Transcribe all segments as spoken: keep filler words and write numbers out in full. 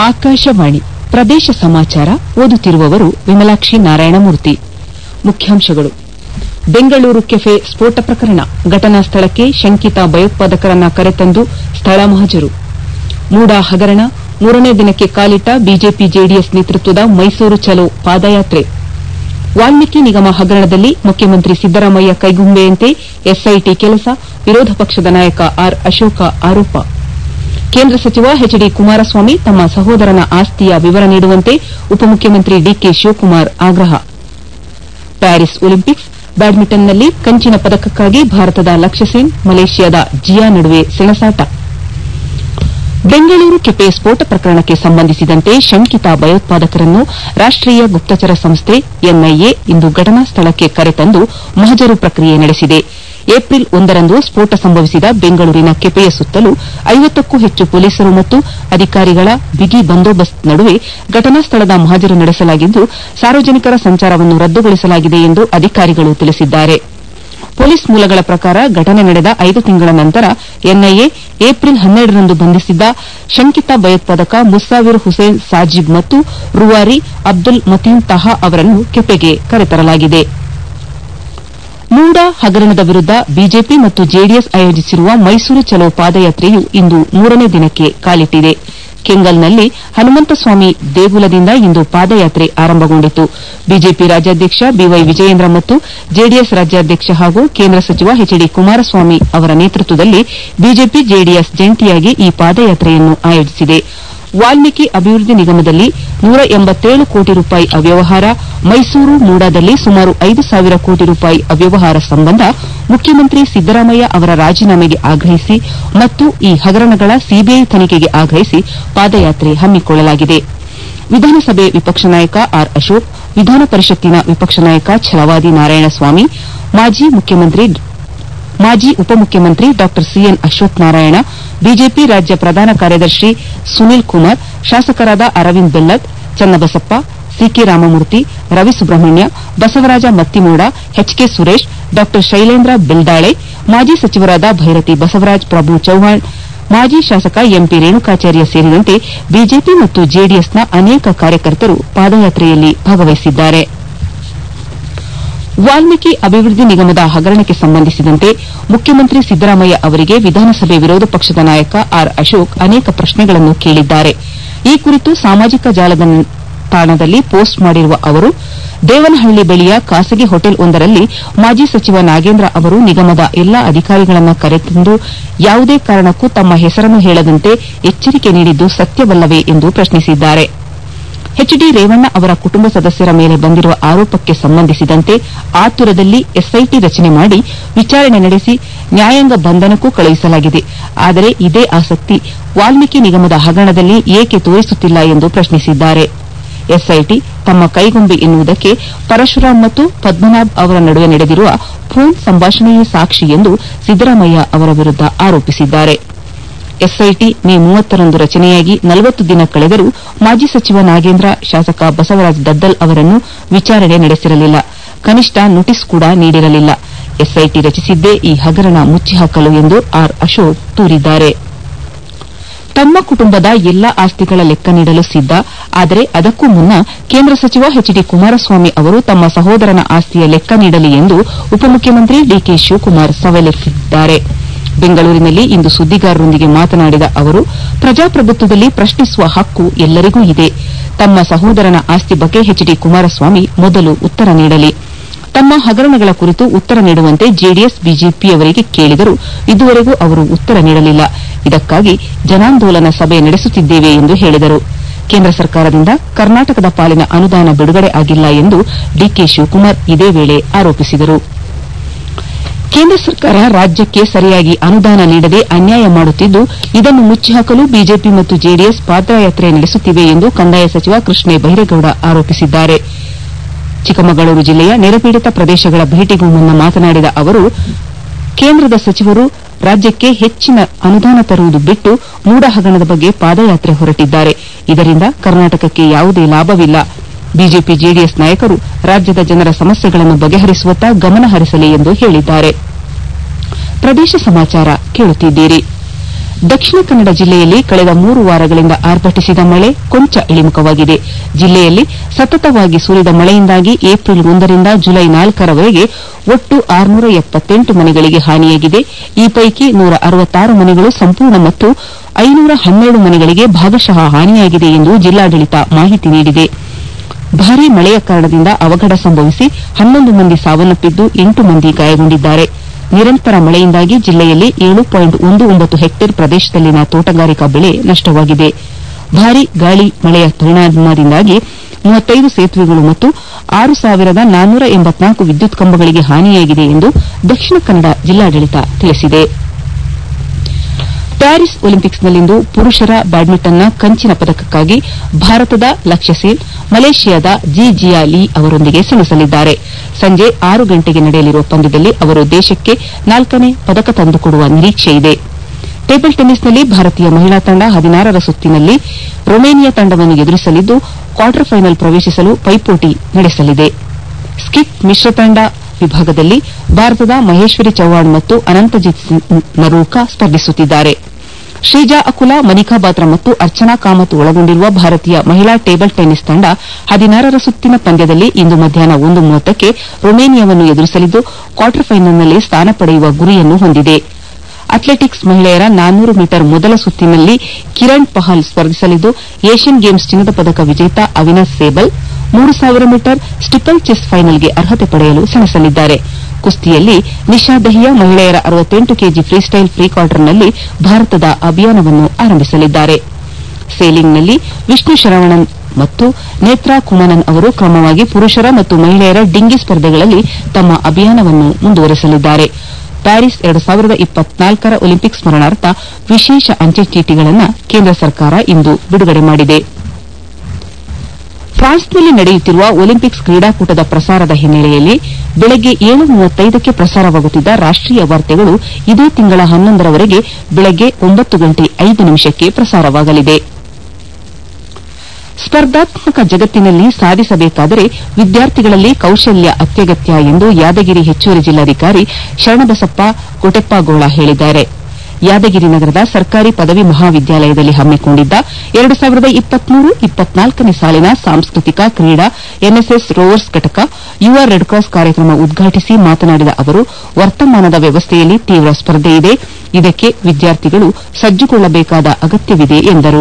ಆಕಾಶವಾಣಿ ಪ್ರದೇಶ ಸಮಾಚಾರ ಓದುತ್ತಿರುವವರು ವಿಮಲಾಕ್ಷಿ ನಾರಾಯಣಮೂರ್ತಿ. ಮುಖ್ಯಾಂಶಗಳು. ಬೆಂಗಳೂರು ಕೆಫೆ ಸ್ಫೋಟ ಪ್ರಕರಣ, ಘಟನಾ ಸ್ಥಳಕ್ಕೆ ಶಂಕಿತ ಭಯೋತ್ಪಾದಕರನ್ನ ಕರೆತಂದು ಸ್ಥಳ ಮಹಜರು. ಮೂಡಾ ಹಗರಣ, ಮೂರನೇ ದಿನಕ್ಕೆ ಕಾಲಿಟ್ಟ ಬಿಜೆಪಿ ಜೆಡಿಎಸ್ ನೇತೃತ್ವದ ಮೈಸೂರು ಚಲೋ ಪಾದಯಾತ್ರೆ. ವಾಲ್ಮೀಕಿ ನಿಗಮ ಹಗರಣದಲ್ಲಿ ಮುಖ್ಯಮಂತ್ರಿ ಸಿದ್ದರಾಮಯ್ಯ ಕೈಗೊಂಬೆಯಂತೆ ಎಸ್ಐಟಿ ಕೆಲಸ, ವಿರೋಧ ಪಕ್ಷದ ನಾಯಕ ಆರ್ ಅಶೋಕ ಆರೋಪ. ಕೇಂದ್ರ ಸಚಿವ ಎಚ್ ಡಿ ಕುಮಾರಸ್ವಾಮಿ ತಮ್ಮ ಸಹೋದರನ ಆಸ್ತಿಯ ವಿವರ ನೀಡುವಂತೆ ಉಪಮುಖ್ಯಮಂತ್ರಿ ಡಿಕೆ ಶಿವಕುಮಾರ್ ಆಗ್ರಹ. ಪ್ಯಾರಿಸ್ ಒಲಿಂಪಿಕ್ಸ್ ಬ್ಯಾಡ್ಮಿಂಟನ್ನಲ್ಲಿ ಕಂಚಿನ ಪದಕಕ್ಕಾಗಿ ಭಾರತದ ಲಕ್ಷ್ಯ ಸೇನ್, ಮಲೇಷ್ಯಾದ ಜಿಯಾ ನಡುವೆ ಸೆಣಸಾಟ. ಬೆಂಗಳೂರು ಕೆಫೆ ಸ್ಫೋಟ ಪ್ರಕರಣಕ್ಕೆ ಸಂಬಂಧಿಸಿದಂತೆ ಶಂಕಿತ ಭಯೋತ್ಪಾದಕರನ್ನು ರಾಷ್ಟೀಯ ಗುಪ್ತಚರ ಸಂಸ್ಥೆ ಎನ್ಐಎ ಇಂದು ಘಟನಾ ಸ್ಥಳಕ್ಕೆ ಕರೆತಂದು ಮಹಜರು ಪ್ರಕ್ರಿಯೆ ನಡೆಸಿದೆ. ಏಪ್ರಿಲ್ ಒಂದರಂದು ಸ್ಫೋಟ ಸಂಭವಿಸಿದ ಬೆಂಗಳೂರಿನ ಕೆಫೆಯ ಸುತ್ತಲೂ ಐವತ್ತಕ್ಕೂ ಹೆಚ್ಚು ಪೊಲೀಸರು ಮತ್ತು ಅಧಿಕಾರಿಗಳ ಬಿಗಿ ಬಂದೋಬಸ್ತ್ ನಡುವೆ ಘಟನಾ ಸ್ಥಳದ ಮಹಜರು ನಡೆಸಲಾಗಿದ್ದು, ಸಾರ್ವಜನಿಕರ ಸಂಚಾರವನ್ನು ರದ್ದುಗೊಳಿಸಲಾಗಿದೆ ಎಂದು ಅಧಿಕಾರಿಗಳು ತಿಳಿಸಿದ್ದಾರೆ. ಪೊಲೀಸ್ ಮೂಲಗಳ ಪ್ರಕಾರ ಘಟನೆ ನಡೆದ ಐದು ತಿಂಗಳ ನಂತರ ಎನ್ಐಎ ಏಪ್ರಿಲ್ ಹನ್ನೆರಡರಂದು ಬಂಧಿಸಿದ್ದ ಶಂಕಿತ ಭಯೋತ್ಪಾದಕ ಮುಸಾವಿರ್ ಹುಸೇನ್ ಸಾಜಿಬ್ ಮತ್ತು ರೂವಾರಿ ಅಬ್ದುಲ್ ಮತೀನ್ ತಾಹಾ ಅವರನ್ನು ಕೆಫೆಗೆ ಕರೆತರಲಾಗಿದೆ. ಮೂಡಾ ಹಗರಣದ ವಿರುದ್ದ ಬಿಜೆಪಿ ಮತ್ತು ಜೆಡಿಎಸ್ ಆಯೋಜಿಸಿರುವ ಮೈಸೂರು ಚಲೋ ಪಾದಯಾತ್ರೆಯು ಇಂದು ಮೂರನೇ ದಿನಕ್ಕೆ ಕಾಲಿಟ್ಟಿದೆ. ಕೆಂಗಲ್ನಲ್ಲಿ ಹನುಮಂತಸ್ವಾಮಿ ದೇಗುಲದಿಂದ ಇಂದು ಪಾದಯಾತ್ರೆ ಆರಂಭಗೊಂಡಿತು. ಬಿಜೆಪಿ ರಾಜ್ಯಾಧ್ಯಕ್ಷ ಬಿವೈ ವಿಜಯೇಂದ್ರ ಮತ್ತು ಜೆಡಿಎಸ್ ರಾಜ್ಯಾಧ್ಯಕ್ಷ ಹಾಗೂ ಕೇಂದ್ರ ಸಚಿವ ಎಚ್ ಡಿ ಕುಮಾರಸ್ವಾಮಿ ಅವರ ನೇತೃತ್ವದಲ್ಲಿ ಬಿಜೆಪಿ ಜೆಡಿಎಸ್ ಜಂಟಿಯಾಗಿ ಈ ಪಾದಯಾತ್ರೆಯನ್ನು ಆಯೋಜಿಸಿದೆ. ವಾಲ್ಮೀಕಿ ಅಭಿವೃದ್ಧಿ ನಿಗಮದಲ್ಲಿ ನೂರ ಎಂಬತ್ತೇಳು ಕೋಟಿ ರೂಪಾಯಿ ಅವ್ಯವಹಾರ, ಮೈಸೂರು ಮೂಡಾದಲ್ಲಿ ಸುಮಾರು ಐದು ಸಾವಿರ ಕೋಟಿ ರೂಪಾಯಿ ಅವ್ಯವಹಾರ ಸಂಬಂಧ ಮುಖ್ಯಮಂತ್ರಿ ಸಿದ್ದರಾಮಯ್ಯ ಅವರ ರಾಜೀನಾಮೆಗೆ ಆಗ್ರಹಿಸಿ ಮತ್ತು ಈ ಹಗರಣಗಳ ಸಿಬಿಐ ತನಿಖೆಗೆ ಆಗ್ರಹಿಸಿ ಪಾದಯಾತ್ರೆ ಹಮ್ಮಿಕೊಳ್ಳಲಾಗಿದೆ. ವಿಧಾನಸಭೆ ವಿಪಕ್ಷ ನಾಯಕ ಆರ್ ಅಶೋಕ್, ವಿಧಾನ ಪರಿಷತ್ತಿನ ವಿಪಕ್ಷ ನಾಯಕ ಛಲವಾದಿ ನಾರಾಯಣಸ್ವಾಮಿ, ಮಾಜಿ ಉಪಮುಖ್ಯಮಂತ್ರಿ ಡಾ ಸಿಎನ್ ಅಶ್ವತ್ಥನಾರಾಯಣ, ಬಿಜೆಪಿ ರಾಜ್ಯ ಪ್ರಧಾನ ಕಾರ್ಯದರ್ಶಿ ಸುನೀಲ್ ಕುಮಾರ್, ಶಾಸಕರಾದ Aravind Bellad, Channabasappa, CK Ramamurthy, Ravi Subramanya, Basavaraj Mattimuda, H K Suresh, ಡಾ ಶೈಲೇಂದ್ರ ಬೆಲ್ದಾಳೆ, ಮಾಜಿ ಸಚಿವರಾದ ಭೈರತಿ ಬಸವರಾಜ್, ಪ್ರಭು ಚೌಹಾಣ್, ಮಾಜಿ ಶಾಸಕ ಎಂಪಿ ರೇಣುಕಾಚಾರ್ಯ ಸೇರಿದಂತೆ ಬಿಜೆಪಿ ಮತ್ತು ಜೆಡಿಎಸ್ನ ಅನೇಕ ಕಾರ್ಯಕರ್ತರು ಪಾದಯಾತ್ರೆಯಲ್ಲಿ ಭಾಗವಹಿಸಿದ್ದಾರೆ. ವಾಲ್ಮೀಕಿ ಅಭಿವೃದ್ಧಿ ನಿಗಮದ ಹಗರಣಕ್ಕೆ ಸಂಬಂಧಿಸಿದಂತೆ ಮುಖ್ಯಮಂತ್ರಿ ಸಿದ್ದರಾಮಯ್ಯ ಅವರಿಗೆ ವಿಧಾನಸಭೆ ವಿರೋಧ ಪಕ್ಷದ ನಾಯಕ ಆರ್ ಅಶೋಕ್ ಅನೇಕ ಪ್ರಶ್ನೆಗಳನ್ನು ಕೇಳಿದ್ದಾರೆ. ಈ ಕುರಿತು ಸಾಮಾಜಿಕ ಜಾಲತಾಣದಲ್ಲಿ ಪೋಸ್ಟ್ ಮಾಡಿರುವ ಅವರು, ದೇವನಹಳ್ಳಿ ಬಳಿಯ ಖಾಸಗಿ ಹೋಟೆಲ್ ಒಂದರಲ್ಲಿ ಮಾಜಿ ಸಚಿವ ನಾಗೇಂದ್ರ ಅವರು ನಿಗಮದ ಎಲ್ಲಾ ಅಧಿಕಾರಿಗಳನ್ನು ಕರೆತಂದು ಯಾವುದೇ ಕಾರಣಕ್ಕೂ ತಮ್ಮ ಹೆಸರನ್ನು ಹೇಳದಂತೆ ಎಚ್ಚರಿಕೆ ನೀಡಿದ್ದು ಸತ್ಯವಲ್ಲವೇ ಎಂದು ಪ್ರಶ್ನಿಸಿದ್ದಾರೆ. ಎಚ್ ಡಿ ರೇವಣ್ಣ ಅವರ ಕುಟುಂಬ ಸದಸ್ಯರ ಮೇಲೆ ಬಂದಿರುವ ಆರೋಪಕ್ಕೆ ಸಂಬಂಧಿಸಿದಂತೆ ಆತುರದಲ್ಲಿ ಎಸ್ಐಟಿ ರಚನೆ ಮಾಡಿ ವಿಚಾರಣೆ ನಡೆಸಿ ನ್ಯಾಯಾಂಗ ಬಂಧನಕ್ಕೂ ಕಳುಹಿಸಲಾಗಿದೆ. ಆದರೆ ಇದೇ ಆಸಕ್ತಿ ವಾಲ್ಮೀಕಿ ನಿಗಮದ ಹಗರಣದಲ್ಲಿ ಏಕೆ ತೋರಿಸುತ್ತಿಲ್ಲ ಎಂದು ಪ್ರಶ್ನಿಸಿದ್ದಾರೆ. ಎಸ್ಐಟಿ ತಮ್ಮ ಕೈಗೊಂಬೆ ಎನ್ನುವುದಕ್ಕೆ ಪರಶುರಾಮ್ ಮತ್ತು ಪದ್ಮನಾಭ್ ಅವರ ನಡುವೆ ನಡೆದಿರುವ ಫೋನ್ ಸಂಭಾಷಣೆಯೇ ಸಾಕ್ಷಿ ಎಂದು ಸಿದ್ದರಾಮಯ್ಯ ಅವರ ವಿರುದ್ದ ಆರೋಪಿಸಿದ್ದಾರೆ. ಎಸ್ಐಟಿ ಮೇ ಮೂವತ್ತರಂದು ರಚನೆಯಾಗಿ ನಲವತ್ತು ದಿನ ಕಳೆದರೂ ಮಾಜಿ ಸಚಿವ ನಾಗೇಂದ್ರ, ಶಾಸಕ ಬಸವರಾಜ ದದ್ದಲ್ ಅವರನ್ನು ವಿಚಾರಣೆ ನಡೆಸಿರಲಿಲ್ಲ. ಕನಿಷ್ಠ ನೋಟಿಸ್ ಕೂಡ ನೀಡಿರಲಿಲ್ಲ. ಎಸ್ಐಟಿ ರಚಿಸಿದ್ದೇ ಈ ಹಗರಣ ಮುಚ್ಚಿಹಾಕಲು ಎಂದು ಆರ್ ಅಶೋಕ್ ದೂರಿದ್ದಾರೆ. ತಮ್ಮ ಕುಟುಂಬದ ಎಲ್ಲಾ ಆಸ್ತಿಗಳ ಲೆಕ್ಕ ನೀಡಲು ಸಿದ್ದ, ಆದರೆ ಅದಕ್ಕೂ ಮುನ್ನ ಕೇಂದ್ರ ಸಚಿವ ಎಚ್ ಡಿ ಕುಮಾರಸ್ವಾಮಿ ಅವರು ತಮ್ಮ ಸಹೋದರನ ಆಸ್ತಿಯ ಲೆಕ್ಕ ನೀಡಲಿ ಎಂದು ಉಪಮುಖ್ಯಮಂತ್ರಿ ಡಿಕೆ ಶಿವಕುಮಾರ್ ಸವಾಲೆಸೆದಿದ್ದಾರೆ. ಬೆಂಗಳೂರಿನಲ್ಲಿ ಇಂದು ಸುದ್ದಿಗಾರರೊಂದಿಗೆ ಮಾತನಾಡಿದ ಅವರು, ಪ್ರಜಾಪ್ರಭುತ್ವದಲ್ಲಿ ಪ್ರಶ್ನಿಸುವ ಹಕ್ಕು ಎಲ್ಲರಿಗೂ ಇದೆ. ತಮ್ಮ ಸಹೋದರನ ಆಸ್ತಿ ಬಗ್ಗೆ ಎಚ್ ಡಿ ಕುಮಾರಸ್ವಾಮಿ ಮೊದಲು ಉತ್ತರ ನೀಡಲಿ. ತಮ್ಮ ಹಗರಣಗಳ ಕುರಿತು ಉತ್ತರ ನೀಡುವಂತೆ ಜೆಡಿಎಸ್ ಬಿಜೆಪಿಯವರಿಗೆ ಕೇಳಿದರೂ ಇದುವರೆಗೂ ಅವರು ಉತ್ತರ ನೀಡಲಿಲ್ಲ. ಇದಕ್ಕಾಗಿ ಜನಾಂದೋಲನ ಸಭೆ ನಡೆಸುತ್ತಿದ್ದೇವೆ ಎಂದು ಹೇಳಿದರು. ಕೇಂದ್ರ ಸರ್ಕಾರದಿಂದ ಕರ್ನಾಟಕದ ಪಾಲಿನ ಅನುದಾನ ಬಿಡುಗಡೆ ಆಗಿಲ್ಲ ಎಂದು ಡಿಕೆ ಶಿವಕುಮಾರ್ ಇದೇ ವೇಳೆ ಆರೋಪಿಸಿದರು. ಕೇಂದ್ರ ಸರ್ಕಾರ ರಾಜ್ಯಕ್ಕೆ ಸರಿಯಾಗಿ ಅನುದಾನ ನೀಡದೆ ಅನ್ಯಾಯ ಮಾಡುತ್ತಿದ್ದು, ಇದನ್ನು ಮುಚ್ಚಿಹಾಕಲು ಬಿಜೆಪಿ ಮತ್ತು ಜೆಡಿಎಸ್ ಪಾದಯಾತ್ರೆ ನಡೆಸುತ್ತಿವೆ ಎಂದು ಕಂದಾಯ ಸಚಿವ ಕೃಷ್ಣ ಬೈರೇಗೌಡ ಆರೋಪಿಸಿದ್ದಾರೆ. ಚಿಕ್ಕಮಗಳೂರು ಜಿಲ್ಲೆಯ ನೆರೆಪೀಡಿತ ಪ್ರದೇಶಗಳ ಭೇಟಿಗೂ ಮುನ್ನ ಮಾತನಾಡಿದ ಅವರು, ಕೇಂದ್ರದ ಸಚಿವರು ರಾಜ್ಯಕ್ಕೆ ಹೆಚ್ಚಿನ ಅನುದಾನ ತರುವುದು ಬಿಟ್ಟು ಮೂಡಾ ಹಗರಣದ ಬಗ್ಗೆ ಪಾದಯಾತ್ರೆ ಹೊರಟಿದ್ದಾರೆ. ಇದರಿಂದ ಕರ್ನಾಟಕಕ್ಕೆ ಯಾವುದೇ ಲಾಭವಿಲ್ಲ. ಬಿಜೆಪಿ ಜೆಡಿಎಸ್ ನಾಯಕರು ರಾಜ್ಯದ ಜನರ ಸಮಸ್ಯೆಗಳನ್ನು ಬಗೆಹರಿಸುವತ್ತ ಗಮನ ಹರಿಸಲಿ ಎಂದು ಹೇಳಿದ್ದಾರೆ. ಪ್ರದೇಶ ಸಮಾಚಾರ ಕೇಳುತ್ತಿದ್ದೀರಿ. ದಕ್ಷಿಣ ಕನ್ನಡ ಜಿಲ್ಲೆಯಲ್ಲಿ ಕಳೆದ ಮೂರು ವಾರಗಳಿಂದ ಆರ್ಭಟಿಸಿದ ಮಳೆ ಕೊಂಚ ಇಳಿಮುಖವಾಗಿದೆ. ಜಿಲ್ಲೆಯಲ್ಲಿ ಸತತವಾಗಿ ಸುರಿದ ಮಳೆಯಿಂದಾಗಿ ಏಪ್ರಿಲ್ ಒಂದರಿಂದ ಜುಲೈ ನಾಲ್ಕರವರೆಗೆ ಒಟ್ಟು ಆರುನೂರ ಎಪ್ಪತ್ತೆಂಟು ಮನೆಗಳಿಗೆ ಹಾನಿಯಾಗಿದೆ. ಈ ಪೈಕಿ ನೂರ ಅರವತ್ತಾರು ಮನೆಗಳು ಸಂಪೂರ್ಣ ಮತ್ತು ಐನೂರ ಹನ್ನೆರಡು ಮನೆಗಳಿಗೆ ಭಾಗಶಃ ಹಾನಿಯಾಗಿದೆ ಎಂದು ಜಿಲ್ಲಾಡಳಿತ ಮಾಹಿತಿ ನೀಡಿದೆ. ಭಾರೀ ಮಳೆಯ ಕಾರಣದಿಂದ ಅವಘಡ ಸಂಭವಿಸಿ ಹನ್ನೊಂದು ಮಂದಿ ಸಾವನ್ನಪ್ಪಿದ್ದು ಎಂಟು ಮಂದಿ ಗಾಯಗೊಂಡಿದ್ದಾರೆ. ನಿರಂತರ ಮಳೆಯಿಂದಾಗಿ ಜಿಲ್ಲೆಯಲ್ಲಿ ಏಳು ಪಾಯಿಂಟ್ ಒಂದು ಒಂಬತ್ತು ಹೆಕ್ಟೇರ್ ಪ್ರದೇಶದಲ್ಲಿನ ತೋಟಗಾರಿಕಾ ಬೆಳೆ ನಷ್ಟವಾಗಿದೆ. ಭಾರೀ ಗಾಳಿ ಮಳೆಯ ಪರಿಣಾಮದಿಂದಾಗಿ ಮೂವತ್ತೈದು ಸೇತುವೆಗಳು ಮತ್ತು ಆರು ಸಾವಿರದ ನಾನ್ನೂರ ಎಂಬತ್ನಾಲ್ಕು ವಿದ್ಯುತ್ ಕಂಬಗಳಿಗೆ ಹಾನಿಯಾಗಿದೆ ಎಂದು ದಕ್ಷಿಣ ಕನ್ನಡ ಜಿಲ್ಲಾಡಳಿತ ತಿಳಿಸಿದೆ. ಪ್ಯಾರಿಸ್ ಒಲಿಂಪಿಕ್ಸ್ನಲ್ಲಿಂದು ಪುರುಷರ ಬ್ಯಾಡ್ಮಿಂಟನ್ನ ಕಂಚಿನ ಪದಕಕ್ಕಾಗಿ ಭಾರತದ ಲಕ್ಷ್ಯ ಸೇನ್ ಮಲೇಷಿಯಾದ ಜಿ ಜಿಯಾ ಲೀ ಅವರೊಂದಿಗೆ ಸೆಣಸಲಿದ್ದಾರೆ. ಸಂಜೆ ಆರು ಗಂಟೆಗೆ ನಡೆಯಲಿರುವ ಪಂದ್ಯದಲ್ಲಿ ಅವರು ದೇಶಕ್ಕೆ ನಾಲ್ಕನೇ ಪದಕ ತಂದುಕೊಡುವ ನಿರೀಕ್ಷೆಯಿದೆ. ಟೇಬಲ್ ಟೆನ್ನಿಸ್ನಲ್ಲಿ ಭಾರತೀಯ ಮಹಿಳಾ ತಂಡ ಹದಿನಾರರ ಸುತ್ತಿನಲ್ಲಿ ರೊಮೇನಿಯಾ ತಂಡವನ್ನು ಎದುರಿಸಲಿದ್ದು ಕ್ವಾರ್ಟರ್ ಫೈನಲ್ ಪ್ರವೇಶಿಸಲು ಪೈಪೋಟಿ ನಡೆಸಲಿದೆ. ಸ್ಕಿಪ್ ಮಿಶ್ರ ತಂಡ ವಿಭಾಗದಲ್ಲಿ ಭಾರತದ ಮಹೇಶ್ವರಿ ಚೌಹಾಣ್ ಮತ್ತು ಅನಂತಜಿತ್ ನರೂಕಾ ಸ್ಪರ್ಧಿಸುತ್ತಿದ್ದಾರೆ. ಶ್ರೀಜಾ ಅಕುಲಾ, ಮನಿಕಾ ಬಾತ್ರಾ ಮತ್ತು ಅರ್ಚನಾ ಕಾಮತ್ ಒಳಗೊಂಡಿರುವ ಭಾರತೀಯ ಮಹಿಳಾ ಟೇಬಲ್ ಟೆನ್ನಿಸ್ ತಂಡ ಹದಿನಾರರ ಸುತ್ತಿನ ಪಂದ್ಯದಲ್ಲಿ ಇಂದು ಮಧ್ಯಾಹ್ನ ಒಂದು ಮೂವತ್ತಕ್ಕೆ ರೊಮೇನಿಯಾವನ್ನು ಎದುರಿಸಲಿದ್ದು ಕ್ವಾರ್ಟರ್ ಫೈನಲ್ನಲ್ಲಿ ಸ್ಥಾನ ಪಡೆಯುವ ಗುರಿಯನ್ನು ಹೊಂದಿದೆ. ಅಥ್ಲೆಟಿಕ್ಸ್ ಮಹಿಳೆಯರ ನಾನ್ನೂರು ಮೀಟರ್ ಮೊದಲ ಸುತ್ತಿನಲ್ಲಿ ಕಿರಣ್ ಪಹಲ್ ಸ್ಪರ್ಧಿಸಲಿದ್ದು ಏಷ್ಯನ್ ಗೇಮ್ಸ್ ಚಿನ್ನದ ಪದಕ ವಿಜೇತ ಅವಿನಾಶ್ ಸೇಬಲ್ ಮೂರು ಸಾವಿರ ಮೀಟರ್ ಸ್ಟಿಪಲ್ ಚೆಸ್ ಫೈನಲ್ಗೆ ಅರ್ಹತೆ ಪಡೆಯಲು ಸೆಣಸಲಿದ್ದಾರೆ. ಕುಸ್ತಿಯಲ್ಲಿ ನಿಶಾ ದಹಿಯಾ ಮಹಿಳೆಯರ ಅರವತ್ತೆಂಟು ಕೆಜಿ ಫ್ರೀಸ್ಟೈಲ್ ಪ್ರೀ ಕ್ವಾರ್ಟರ್ನಲ್ಲಿ ಭಾರತದ ಅಭಿಯಾನವನ್ನು ಆರಂಭಿಸಲಿದ್ದಾರೆ. ಸೇಲಿಂಗ್ನಲ್ಲಿ ವಿಷ್ಣು ಶರವಣನ್ ಮತ್ತು ನೇತ್ರಾ ಕುಮನನ್ ಅವರು ಕ್ರಮವಾಗಿ ಪುರುಷರ ಮತ್ತು ಮಹಿಳೆಯರ ಡಿಂಗಿ ಸ್ಪರ್ಧೆಗಳಲ್ಲಿ ತಮ್ಮ ಅಭಿಯಾನವನ್ನು ಮುಂದುವರೆಸಲಿದ್ದಾರೆ. ಪ್ಯಾರಿಸ್ ಎರಡು ಸಾವಿರದ ಇಪ್ಪತ್ನಾಲ್ಕರ ಒಲಿಂಪಿಕ್ ಸ್ಮರಣಾರ್ಥ ವಿಶೇಷ ಅಂಚೆ ಚೀಟಿಗಳನ್ನು ಕೇಂದ್ರ ಸರ್ಕಾರ ಇಂದು ಬಿಡುಗಡೆ ಮಾಡಿದೆ. ಫ್ರಾನ್ಸ್ನಲ್ಲಿ ನಡೆಯುತ್ತಿರುವ ಒಲಿಂಪಿಕ್ಸ್ ಕ್ರೀಡಾಕೂಟದ ಪ್ರಸಾರದ ಹಿನ್ನೆಲೆಯಲ್ಲಿ ಬೆಳಗ್ಗೆ ಏಳು ಮೂವತ್ತೈದಕ್ಕೆ ಪ್ರಸಾರವಾಗುತ್ತಿದ್ದ ರಾಷ್ಟೀಯ ವಾರ್ತೆಗಳು ಇದೇ ತಿಂಗಳ ಹನ್ನೊಂದರವರೆಗೆ ಬೆಳಗ್ಗೆ ಒಂಬತ್ತು ಗಂಟೆ ಐದು ನಿಮಿಷಕ್ಕೆ ಪ್ರಸಾರವಾಗಲಿದೆ. ಸ್ಪರ್ಧಾತ್ಮಕ ಜಗತ್ತಿನಲ್ಲಿ ಸಾಧಿಸಬೇಕಾದರೆ ವಿದ್ಯಾರ್ಥಿಗಳಲ್ಲಿ ಕೌಶಲ್ಯ ಅತ್ಯಗತ್ಯ ಎಂದು ಯಾದಗಿರಿ ಹೆಚ್ಚುವರಿ ಜಿಲ್ಲಾಧಿಕಾರಿ ಶರಣಬಸಪ್ಪ ಕೊಟೆಪ್ಪಗೋಳ ಹೇಳಿದ್ದಾರೆ. ಯಾದಗಿರಿ ನಗರದ ಸರ್ಕಾರಿ ಪದವಿ ಮಹಾವಿದ್ಯಾಲಯದಲ್ಲಿ ಹಮ್ಮಿಕೊಂಡಿದ್ದ ಎರಡು ಸಾವಿರದ ಇಪ್ಪತ್ಮೂರು ಇಪ್ಪತ್ನಾಲ್ಕನೇ ಸಾಲಿನ ಸಾಂಸ್ಕೃತಿಕ ಕ್ರೀಡಾ ಎನ್ಎಸ್ಎಸ್ ರೋವರ್ಸ್ ಘಟಕ ಯುವ ರೆಡ್ ಕ್ರಾಸ್ ಕಾರ್ಯಕ್ರಮ ಉದ್ಘಾಟಿಸಿ ಮಾತನಾಡಿದ ಅವರು, ವರ್ತಮಾನದ ವ್ಯವಸ್ಥೆಯಲ್ಲಿ ತೀವ್ರ ಸ್ಪರ್ಧೆಯಿದೆ. ಇದಕ್ಕೆ ವಿದ್ಯಾರ್ಥಿಗಳು ಸಜ್ಜುಗೊಳ್ಳಬೇಕಾದ ಅಗತ್ಯವಿದೆ ಎಂದರು.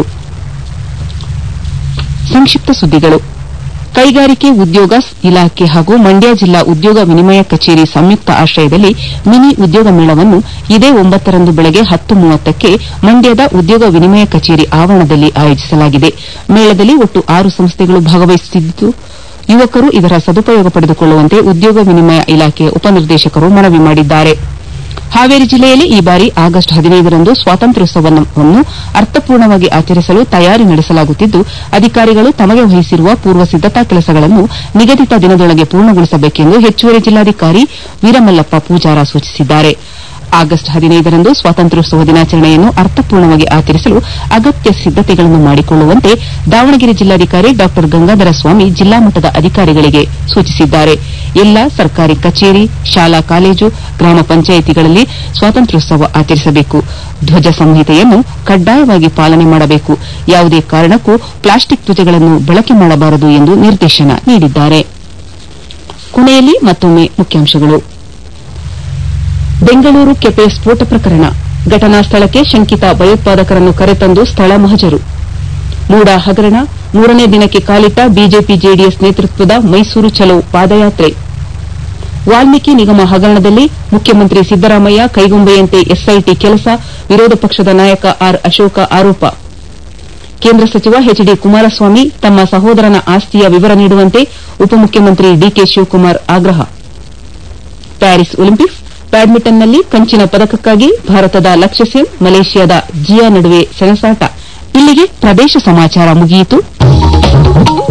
ಸಂಕ್ಷಿಪ್ತ ಸುದ್ದಿಗಳು. ಕೈಗಾರಿಕೆ ಉದ್ಯೋಗ ಇಲಾಖೆ ಹಾಗೂ ಮಂಡ್ಯ ಜಿಲ್ಲಾ ಉದ್ಯೋಗ ವಿನಿಮಯ ಕಚೇರಿ ಸಂಯುಕ್ತ ಆಶ್ರಯದಲ್ಲಿ ಮಿನಿ ಉದ್ಯೋಗ ಮೇಳವನ್ನು ಇದೇ ಒಂಬತ್ತರಂದು ಬೆಳಗ್ಗೆ ಹತ್ತು ಮೂವತ್ತಕ್ಕೆ ಮಂಡ್ಯದ ಉದ್ಯೋಗ ವಿನಿಮಯ ಕಚೇರಿ ಆವರಣದಲ್ಲಿ ಆಯೋಜಿಸಲಾಗಿದೆ. ಮೇಳದಲ್ಲಿ ಒಟ್ಟು ಆರು ಸಂಸ್ಥೆಗಳು ಭಾಗವಹಿಸುತ್ತಿದ್ದು ಯುವಕರು ಇದರ ಸದುಪಯೋಗ ಪಡೆದುಕೊಳ್ಳುವಂತೆ ಉದ್ಯೋಗ ವಿನಿಮಯ ಇಲಾಖೆಯ ಉಪನಿರ್ದೇಶಕರು ಮನವಿ ಮಾಡಿದ್ದಾರೆ. ಹಾವೇರಿ ಜಿಲ್ಲೆಯಲ್ಲಿ ಈ ಬಾರಿ ಆಗಸ್ಟ್ ಹದಿನೈದರಂದು ಸ್ವಾತಂತ್ರ್ಯೋತ್ಸವವನ್ನು ಅರ್ಥಪೂರ್ಣವಾಗಿ ಆಚರಿಸಲು ತಯಾರಿ ನಡೆಸಲಾಗುತ್ತಿದ್ದು ಅಧಿಕಾರಿಗಳು ತಮಗೆ ವಹಿಸಿರುವ ಪೂರ್ವ ಸಿದ್ದತಾ ಕೆಲಸಗಳನ್ನು ನಿಗದಿತ ದಿನದೊಳಗೆ ಪೂರ್ಣಗೊಳಿಸಬೇಕೆಂದು ಹೆಚ್ಚುವರಿ ಜಿಲ್ಲಾಧಿಕಾರಿ ವೀರಮಲ್ಲಪ್ಪ ಪೂಜಾರ ಸೂಚಿಸಿದ್ದಾರೆ. ಆಗಸ್ಟ್ ಹದಿನೈದರಂದು ಸ್ವಾತಂತ್ರ್ಯೋತ್ಸವ ದಿನಾಚರಣೆಯನ್ನು ಅರ್ಥಪೂರ್ಣವಾಗಿ ಆಚರಿಸಲು ಅಗತ್ಯ ಸಿದ್ದತೆಗಳನ್ನು ಮಾಡಿಕೊಳ್ಳುವಂತೆ ದಾವಣಗೆರೆ ಜಿಲ್ಲಾಧಿಕಾರಿ ಡಾ ಗಂಗಾಧರ ಸ್ವಾಮಿ ಜಿಲ್ಲಾ ಮಟ್ಟದ ಅಧಿಕಾರಿಗಳಿಗೆ ಸೂಚಿಸಿದ್ದಾರೆ. ಎಲ್ಲಾ ಸರ್ಕಾರಿ ಕಚೇರಿ, ಶಾಲಾ ಕಾಲೇಜು, ಗ್ರಾಮ ಪಂಚಾಯಿತಿಗಳಲ್ಲಿ ಸ್ವಾತಂತ್ರ್ಯೋತ್ಸವ ಆಚರಿಸಬೇಕು. ಧ್ವಜ ಸಂಹಿತೆಯನ್ನು ಕಡ್ಡಾಯವಾಗಿ ಪಾಲನೆ ಮಾಡಬೇಕು. ಯಾವುದೇ ಕಾರಣಕ್ಕೂ ಪ್ಲಾಸ್ಟಿಕ್ ಧ್ವಜಗಳನ್ನು ಬಳಕೆ ಮಾಡಬಾರದು ಎಂದು ನಿರ್ದೇಶನ ನೀಡಿದ್ದಾರೆ. ಕೊನೆಯಲ್ಲಿ ಮತ್ತೊಮ್ಮೆ ಮುಖ್ಯಾಂಶಗಳು. ಬೆಂಗಳೂರು ಕೆಫೆ ಸ್ಫೋಟ ಪ್ರಕರಣ, ಘಟನಾ ಸ್ಥಳಕ್ಕೆ ಶಂಕಿತ ಭಯೋತ್ಪಾದಕರನ್ನು ಕರೆತಂದು ಸ್ಥಳ ಮಹಜರು. ಮೂಡಾ ಹಗರಣ, ಮೂರನೇ ದಿನಕ್ಕೆ ಕಾಲಿಟ್ಟ ಬಿಜೆಪಿ ಜೆಡಿಎಸ್ ನೇತೃತ್ವದ ಮೈಸೂರು ಚಲೋ ಪಾದಯಾತ್ರೆ. ವಾಲ್ಮೀಕಿ ನಿಗಮ ಹಗರಣದಲ್ಲಿ ಮುಖ್ಯಮಂತ್ರಿ ಸಿದ್ದರಾಮಯ್ಯ ಕೈಗೊಂಬೆಯಂತೆ ಎಸ್ಐಟಿ ಕೆಲಸ, ವಿರೋಧ ಪಕ್ಷದ ನಾಯಕ ಆರ್ ಅಶೋಕ ಆರೋಪ. ಕೇಂದ್ರ ಸಚಿವ ಎಚ್ ಡಿ ಕುಮಾರಸ್ವಾಮಿ ತಮ್ಮ ಸಹೋದರನ ಆಸ್ತಿಯ ವಿವರ ನೀಡುವಂತೆ ಉಪಮುಖ್ಯಮಂತ್ರಿ ಡಿಕೆ ಶಿವಕುಮಾರ್ ಆಗ್ರಹ. ಪ್ಯಾರಿಸ್ ಒಲಿಂಪಿಕ್ಸ್ ಬ್ಯಾಡ್ಮಿಂಟನ್ನಲ್ಲಿ ಕಂಚಿನ ಪದಕಕ್ಕಾಗಿ ಭಾರತದ ಲಕ್ಷ್ಯ ಸೇನ್ ಮಲೇಷಿಯಾದ ಜಿಯಾ ನಡುವೆ ಸೆಣಸಾಟ. ಇಲ್ಲಿಗೆ ಪ್ರದೇಶ ಸಮಾಚಾರ ಮುಗಿಯಿತು.